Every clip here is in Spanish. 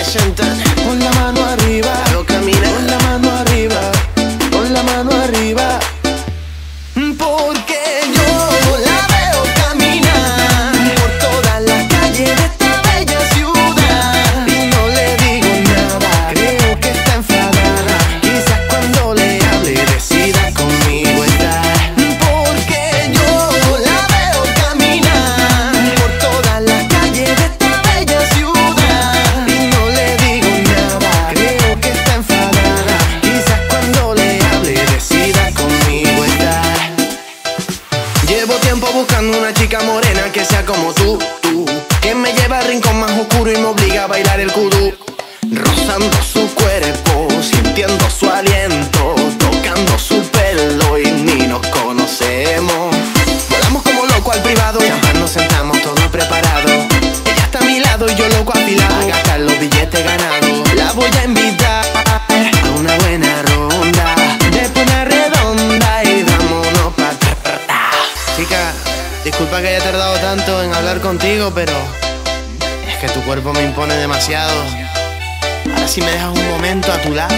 representan. Pon la mano arriba, La veo caminar. pon la mano arriba, pon la mano arriba. Porque yo la veo caminar por toda la calle de esta bella ciudad y no le digo nada, creo que está enfadada. Quizás cuando le hable decida conmigo estar. Porque yo la veo caminar por toda la calle de esta bella ciudad y no le digo nada, creo que está enfadada. Quizás cuando le hable decida conmigo estar. Llevo tiempo buscando una chica morena que sea como tú, que me lleva al rincón más oscuro y me obliga a bailar el kudú. Rozando su cuerpo, sintiendo su aliento, tocando su pelo y ni nos conocemos. Volamos como loco al privado, jamás nos sentamos todos preparados. Ella está a mi lado y yo loco afilado, a gastar los billetes ganados. La voy a invitar a una buena ronda, después una redonda y vámonos pa' atrás. Chica, disculpa que haya tardado tanto en hablar contigo, pero es que tu cuerpo me impone demasiado. Ahora si me dejas un momento a tu lado,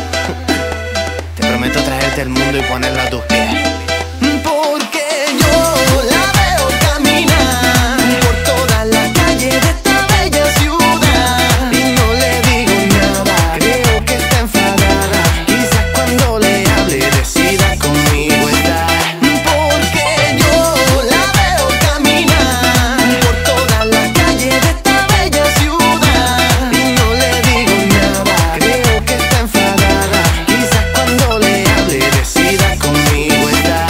te prometo traerte el mundo y ponerlo a tus pies. Porque yo la veo caminar por toda la calle de esta bella ciudad y no le digo nada, creo que está enfadada. Quizás cuando le hable decida conmigo estar. Porque yo la veo caminar por toda la calle de esta bella ciudad y no le digo nada, creo que está enfadada. Quizás cuando le hable decida conmigo estar.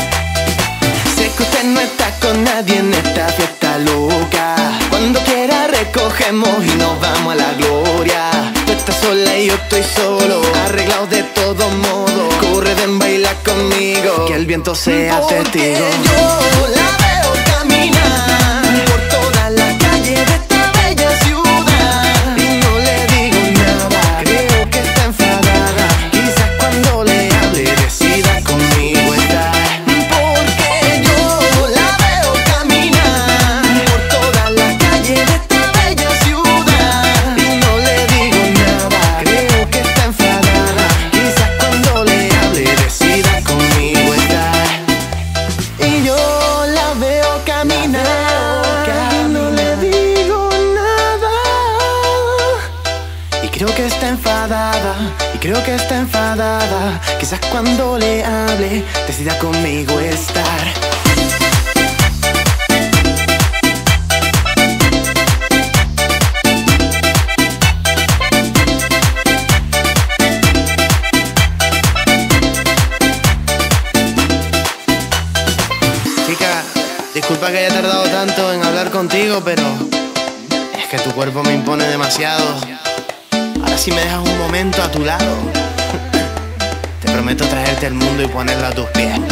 Sé que usted no está con nadie en esta fiesta loca. Cuando quiera recogemos y nos vamos a la gloria. Tú estás sola y yo estoy solo, arreglados de todo modo. Corre, ven, baila conmigo, que el viento sea testigo. Yo la veo caminar por toda la calle de esta bella ciudad y no le digo nada, creo que está enfadada. Quizás cuando le hable decida conmigo estar. Porque yo la veo caminar por toda la calle de esta bella ciudad y no le digo nada, creo que está enfadada. Quizás cuando le hable decida conmigo estar. Y yo la veo caminar y no le digo nada. Y creo que está enfadada, y creo que está enfadada. Quizás cuando le hable decida conmigo estar. Chica, disculpa que haya tardado tanto en hablar contigo, pero es que tu cuerpo me impone demasiado. Ahora si me dejas un momento a tu lado, te prometo traerte el mundo y ponerlo a tus pies.